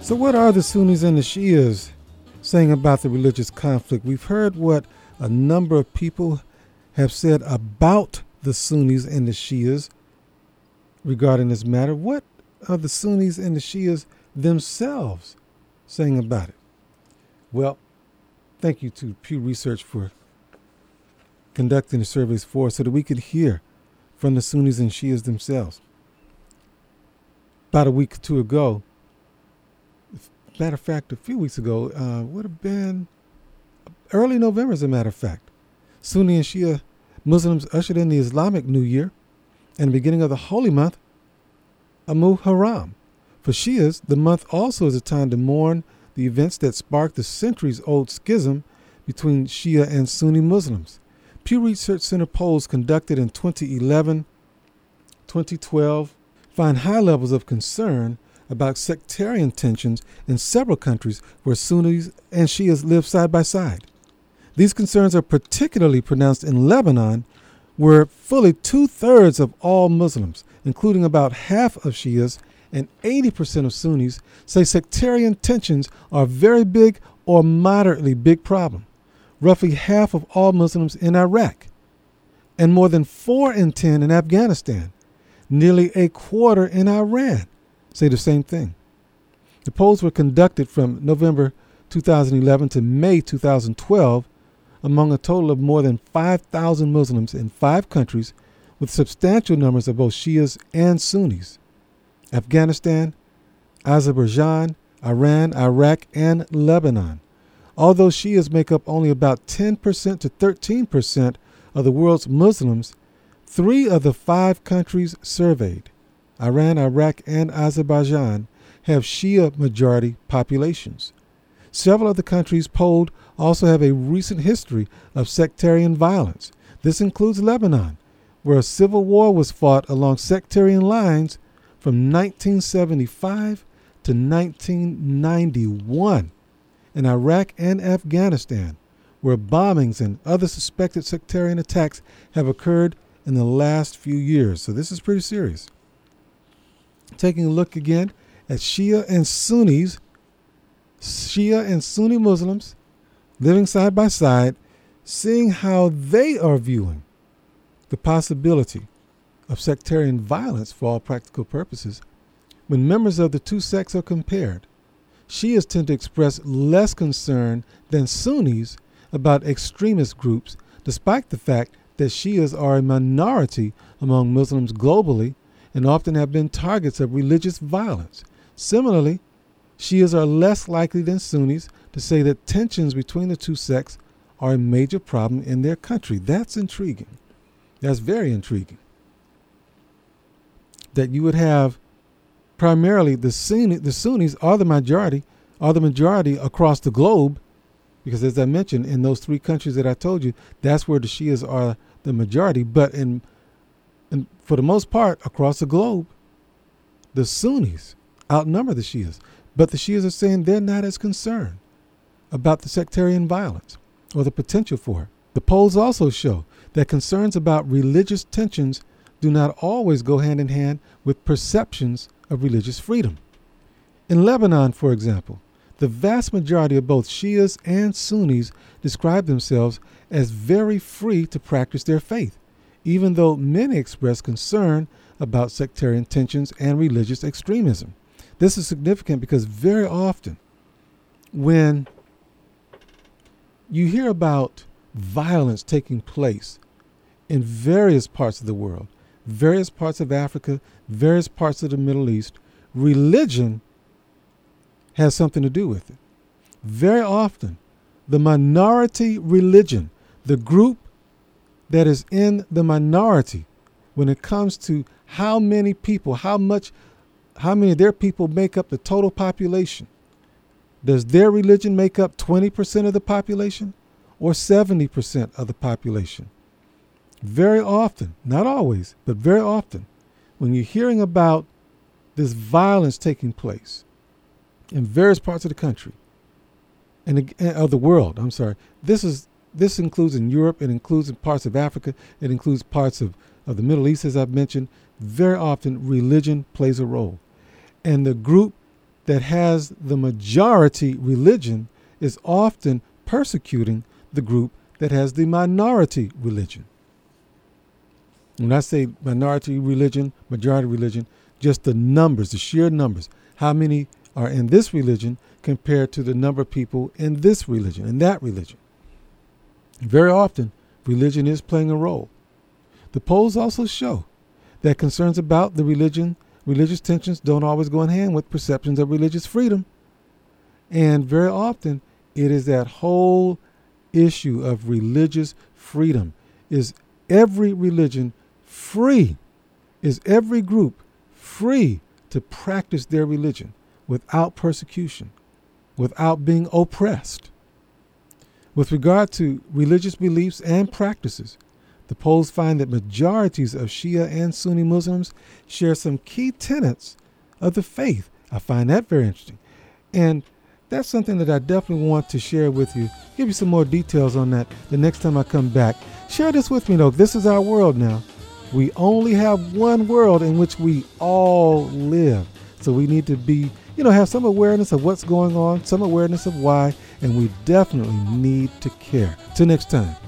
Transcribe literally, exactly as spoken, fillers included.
So what are the Sunnis and the Shias saying about the religious conflict? We've heard what a number of people have said about the Sunnis and the Shias regarding this matter. What are the Sunnis and the Shias themselves saying about it? Well, thank you to Pew Research for conducting the surveys for us so that we could hear from the Sunnis and Shias themselves. About a week or two ago, matter of fact, a few weeks ago, uh, would have been early November, as a matter of fact, Sunni and Shia Muslims ushered in the Islamic New Year and the beginning of the holy month, Muharram. For Shias, the month also is a time to mourn the events that sparked the centuries-old schism between Shia and Sunni Muslims. Pew Research Center polls conducted in twenty eleven, twenty twelve find high levels of concern about sectarian tensions in several countries where Sunnis and Shias live side by side. These concerns are particularly pronounced in Lebanon, where fully two-thirds of all Muslims, including about half of Shias and eighty percent of Sunnis, say sectarian tensions are a very big or moderately big problem. Roughly half of all Muslims in Iraq, and more than four in ten in Afghanistan, nearly a quarter in Iran, say the same thing. The polls were conducted from November two thousand eleven to May two thousand twelve among a total of more than five thousand Muslims in five countries with substantial numbers of both Shias and Sunnis: Afghanistan, Azerbaijan, Iran, Iraq, and Lebanon. Although Shias make up only about ten percent to thirteen percent of the world's Muslims, three of the five countries surveyed, Iran, Iraq, and Azerbaijan, have Shia majority populations. Several of the countries polled also have a recent history of sectarian violence. This includes Lebanon, where a civil war was fought along sectarian lines from nineteen seventy-five to nineteen ninety-one, and Iraq and Afghanistan, where bombings and other suspected sectarian attacks have occurred in the last few years. So this is pretty serious. Taking a look again at Shia and Sunnis, Shia and Sunni Muslims living side by side, seeing how they are viewing the possibility of sectarian violence for all practical purposes. When members of the two sects are compared, Shias tend to express less concern than Sunnis about extremist groups, despite the fact that Shias are a minority among Muslims globally and often have been targets of religious violence. Similarly, Shias are less likely than Sunnis to say that tensions between the two sects are a major problem in their country. That's intriguing. That's very intriguing. That you would have primarily the Sunni, the Sunnis are the majority, are the majority across the globe, because as I mentioned, in those three countries that I told you, that's where the Shias are the majority. But in, in for the most part, across the globe, the Sunnis outnumber the Shias. But the Shias are saying they're not as concerned about the sectarian violence or the potential for it. The polls also show that concerns about religious tensions do not always go hand in hand with perceptions of religious freedom. In Lebanon, for example, the vast majority of both Shias and Sunnis describe themselves as very free to practice their faith, even though many express concern about sectarian tensions and religious extremism. This is significant because very often when you hear about violence taking place in various parts of the world, various parts of Africa, various parts of the Middle East, religion has something to do with it. Very often, the minority religion, the group that is in the minority when it comes to how many people, how much, how many of their people make up the total population. Does their religion make up twenty percent of the population or seventy percent of the population? Very often, not always, but very often, when you're hearing about this violence taking place in various parts of the country and of the world, I'm sorry, this is this includes in Europe, it includes in parts of Africa, it includes parts of, of the Middle East, as I've mentioned. Very often, religion plays a role. And the group that has the majority religion is often persecuting the group that has the minority religion. When I say minority religion, majority religion, just the numbers, the sheer numbers, how many are in this religion compared to the number of people in this religion, in that religion. Very often, religion is playing a role. The polls also show that concerns about the religion, religious tensions don't always go in hand with perceptions of religious freedom. And very often, it is that whole issue of religious freedom. Is every religion free? Is every group free to practice their religion without persecution, without being oppressed? With regard to religious beliefs and practices, the polls find that majorities of Shia and Sunni Muslims share some key tenets of the faith. I find that very interesting. And that's something that I definitely want to share with you. Give you some more details on that the next time I come back. Share this with me, though. This is our world now. We only have one world in which we all live. So we need to be, you know, have some awareness of what's going on, some awareness of why, and we definitely need to care. Till next time.